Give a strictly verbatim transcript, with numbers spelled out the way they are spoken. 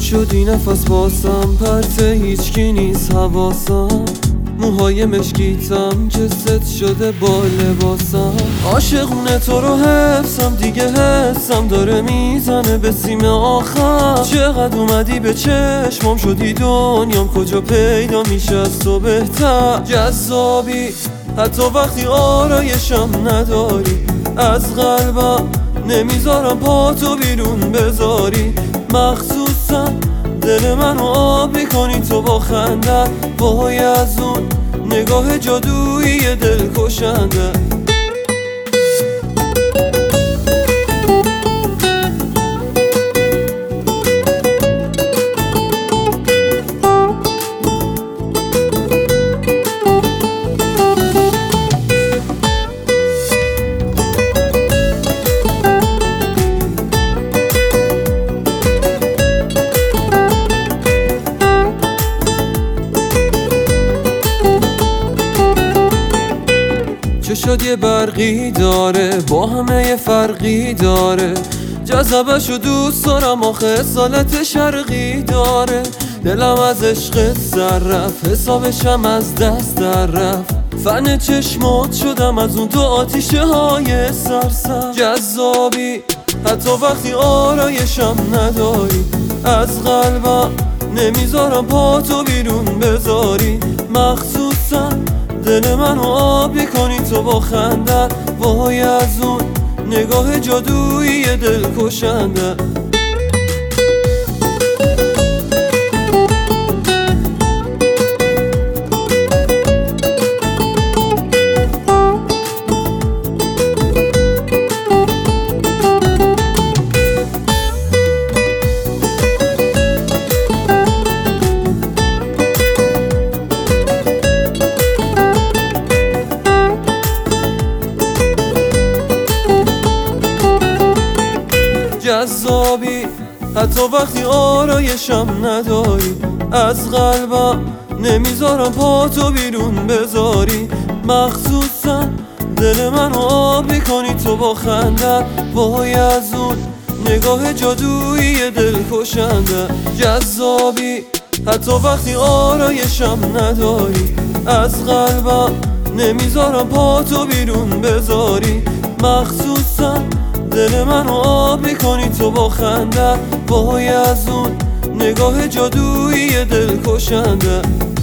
شدی نفس باسم، پرت هیچکی نیست حواسم. موهای مشکیتم جست شده با لباسم. عاشقونه تو رو حفظم، دیگه حسم داره میزنه به سیم آخر. چقدر اومدی به چشمم، شدی دنیام کجا پیدا میشه از تو بهتر. جذابی حتی وقتی آرایشم نداری، از قلبم نمیذارم پا تو بیرون بذاری. مخصوصا دل منو آب میکنی تو با خنده، وای از اون نگاه جادویی دل کشنده. چه شد یه برقی داره، با همه یه فرقی داره. جذبشو دوست دارم آخه سالت شرقی داره. دلم از عشقت سر رفت، حسابشم از دست در رفت. فن چشمات شدم از اون دو آتیشه های سرسر. جذابی حتی وقتی آرایشم نداری، از قلبم نمیذارم پا تو بیرون بذاری. مخصوصا دل منو آب میکنی تو با خنده، وای از اون نگاه جادویی دل کشنده. جذابی حتی وقتی آرایشم نداری، از قلبم نمیذارم پا تو بیرون بذاری. مخصوصا دل منو آب میکنی تو با خنده، وای از اون نگاه جادویی دل کشنده. جذابی حتی وقتی آرایشم نداری، از قلبم نمیذارم پا تو بیرون بذاری. مخصوصا دل منو آب میکنی تو با خنده، وای از اون نگاه جادویی دل کشنده.